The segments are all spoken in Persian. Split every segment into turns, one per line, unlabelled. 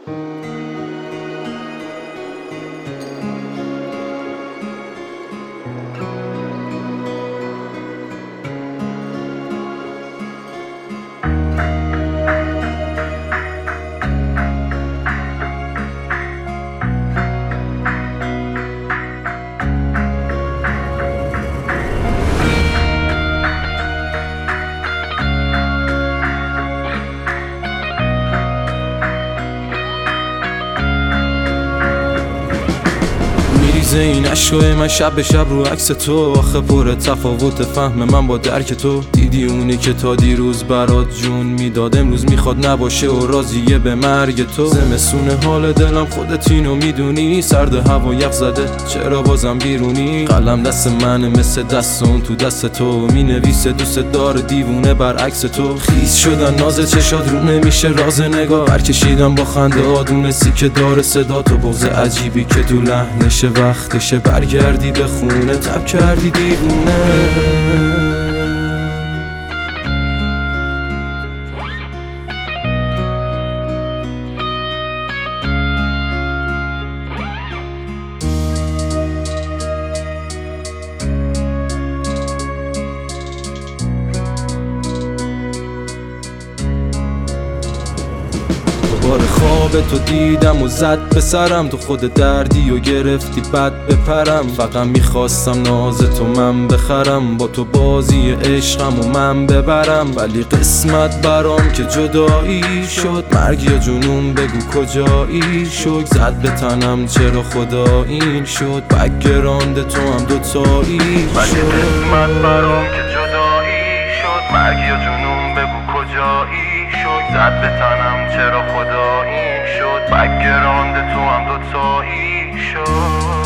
این عشقای من شب به شب رو عکس تو، آخه پر تفاوت فهم من با درک تو. دیدی اونی که تا دیروز برات جون میداد امروز میخواد نباشه و راضیه به مرگ تو. زمستون حال دلم خودت اینو میدونی، سرد هوا یخ زده چرا بازم بیرونی. قلم دست منه مثل دست اون تو دست تو، مینویسه دوست دار دیوونه برعکس تو. خیس شدن ناز چشات رو نمیشه راز نگاه، برکشیدم با خنده آدونسی که داره صدا تو. بغض عجیبی که تو لحنشه وقتشه برگردی به خونه، تب کردی دیوونه. دوباره خواب تو دیدم و زد به سرم، تو خود دردی و گرفتی بد بپرم. فقط میخواستم ناز تو من بخرم، با تو بازی عشقم و من ببرم. ولی قسمت برام که جدایی شد، مرگ یا جنون بگو کجایی شد. زد به تنم چرا خدا این شد، بگراند تو هم دوتایی شد.
ولی قسمت برام که جدایی شد، مرگ یا جنون بگو کجایی شد. زد به تنم چرا خدا این شد، بگراند تو هم دوتایی شد.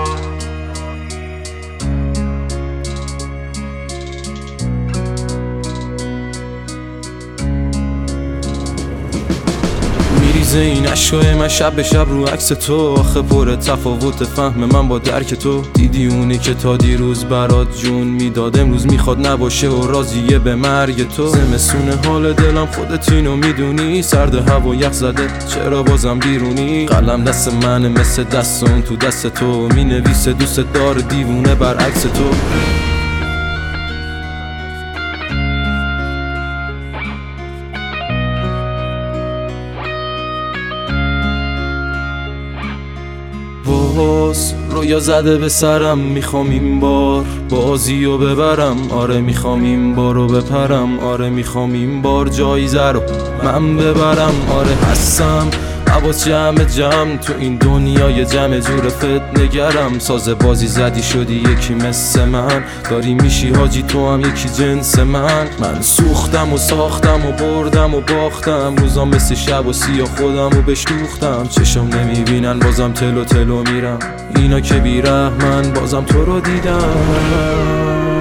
این عشقای من شب به شب رو عکس تو، آخه پر تفاوت فهم من با درک تو. دیدی اونی که تا دیروز برات جون میداد امروز میخواد نباشه و راضیه به مرگ تو. زمستون حال دلم خودت اینو میدونی، سرد هوا یخ زده چرا بازم بیرونی. قلم دست منه مثل دست اون تو دست تو، مینویسه دوست دار دیوونه برعکس تو. رویا زده به سرم، میخوام این بار بازیو ببرم. آره میخوام این بارو بپرم، آره میخوام این بار جایزه رو من ببرم. آره هستم حواس جمع تو این دنیای جمع جور فتنگرم. ساز بازی زدی شدی یکی مثل من، داری میشی حاجی تو هم یکی جنس من. من سوختم و ساختم و بردم و باختم، روزا مثل شب و سیاه خودم و بشتوختم. چشم نمیبینن بازم تلو تلو میرم، اینا که بیرحمن بازم تو رو دیدم.